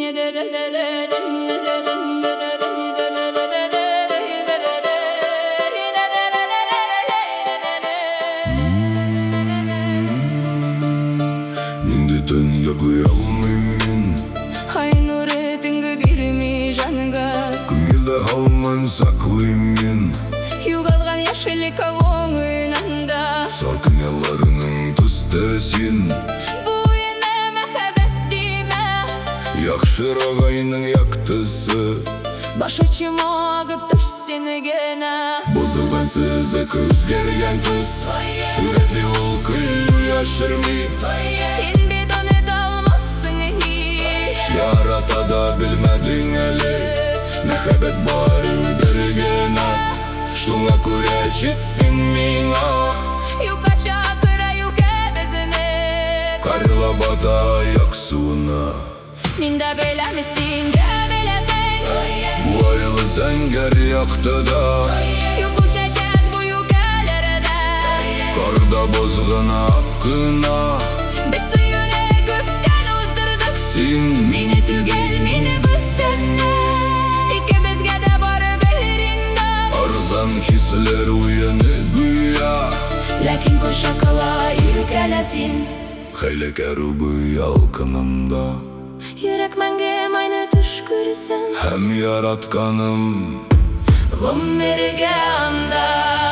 Ниндетен яглый алмаймын, Ай нуры түнгі бермей жаныңа, күңелде алман саклаймын. Югалған яшілік оңынан Сакыняларының түстесін, Бұл ене мәхәббет дейме, яқшырақ айның яқтысы. Башы чымағып түш сені гені. Бұзылған сізі көзгерген түс, суретли ол күлу яшырмай. Сен бет оны алмассың еш. Ярата да білмәдің әлі, мәхәббет бары бергені. Шуңа күрә жетсін миңа, Юка чакыра, юка безіне. Карла бата аяқ суына. Мен да белемесін, де белесің. Бұл айлы зәңгер яқтыда, Юку чәчәк бұл юкәлерді. Карда бозғын аққына. Біз сүйіне көптен уздырдық. Сен Мені түгел, мені бүттіні. Ике бізге де бары білерінде. арзан хислер уяны güya. Ләкин көшақыла иркәләсін. Хәйләкәр бұй ялқынында, Йөрәк мәңгем айны түш күрсен. һәм яратканым Ғұмырға анда.